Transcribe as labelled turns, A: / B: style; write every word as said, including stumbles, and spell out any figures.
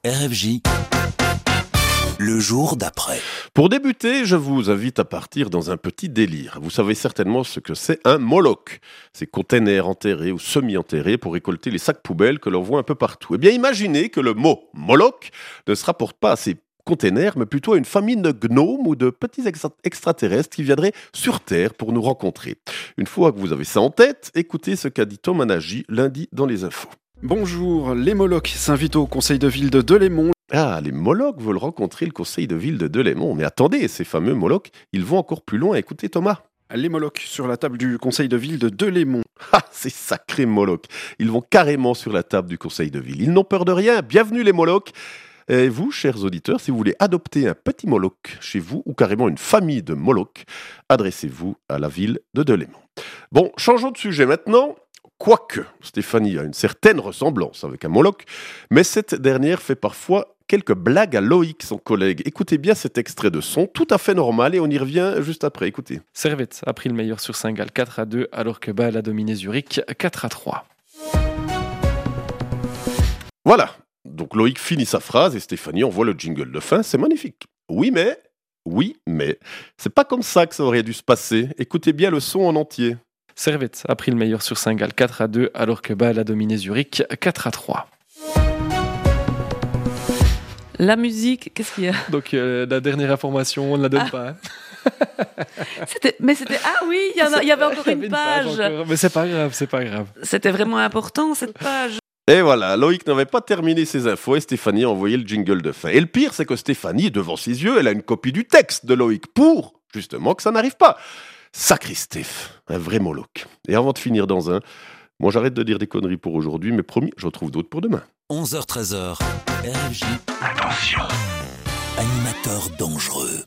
A: R F J, le jour d'après.
B: Pour débuter, je vous invite à partir dans un petit délire. Vous savez certainement ce que c'est un moloc. Ces containers enterrés ou semi-enterrés pour récolter les sacs poubelles que l'on voit un peu partout. Eh bien, imaginez que le mot moloc ne se rapporte pas à ces containers, mais plutôt à une famille de gnomes ou de petits extra- extraterrestres qui viendraient sur Terre pour nous rencontrer. Une fois que vous avez ça en tête, écoutez ce qu'a dit Thomas Nagy lundi dans les infos.
C: Bonjour, les Molocs s'invitent au conseil de ville de Delémont.
B: Ah, les Molocs veulent rencontrer le conseil de ville de Delémont. Mais attendez, ces fameux Molocs, ils vont encore plus loin. Écoutez Thomas.
C: Les Molocs sur la table du conseil de ville de Delémont.
B: Ah, ces sacrés Molocs. Ils vont carrément sur la table du conseil de ville. Ils n'ont peur de rien. Bienvenue les Molocs. Et vous, chers auditeurs, si vous voulez adopter un petit Moloc chez vous ou carrément une famille de Molocs, adressez-vous à la ville de Delémont. Bon, changeons de sujet maintenant. Quoique Stéphanie a une certaine ressemblance avec un Moloc, mais cette dernière fait parfois quelques blagues à Loïc, son collègue. Écoutez bien cet extrait de son, tout à fait normal, et on y revient juste après. Écoutez.
D: Servette a pris le meilleur sur Saint-Gall quatre à deux, alors que Bâle a dominé Zurich quatre à trois.
B: Voilà, donc Loïc finit sa phrase et Stéphanie envoie le jingle de fin, c'est magnifique. Oui mais, oui mais, c'est pas comme ça que ça aurait dû se passer. Écoutez bien le son en entier.
D: Servette a pris le meilleur sur Saint-Gall quatre à deux, alors que Bâle a dominé Zurich quatre à trois.
E: La musique, qu'est-ce qu'il y a ?
D: Donc euh, la dernière information, on ne la donne
E: Ah.
D: pas. Hein.
E: C'était, mais c'était ah oui, il y, en a- il y avait encore
D: Il y avait
E: une page.
D: encore. Mais c'est pas grave, c'est pas grave.
E: C'était vraiment important cette page.
B: Et voilà, Loïc n'avait pas terminé ses infos et Stéphanie a envoyé le jingle de fin. Et le pire, c'est que Stéphanie, devant ses yeux, elle a une copie du texte de Loïc pour, justement, que ça n'arrive pas. Sacré Stéph, un vrai Moloc. Et avant de finir dans un, moi j'arrête de dire des conneries pour aujourd'hui, mais promis, je retrouve d'autres pour demain.
A: onze heures treize, R F J. Attention, animateur dangereux.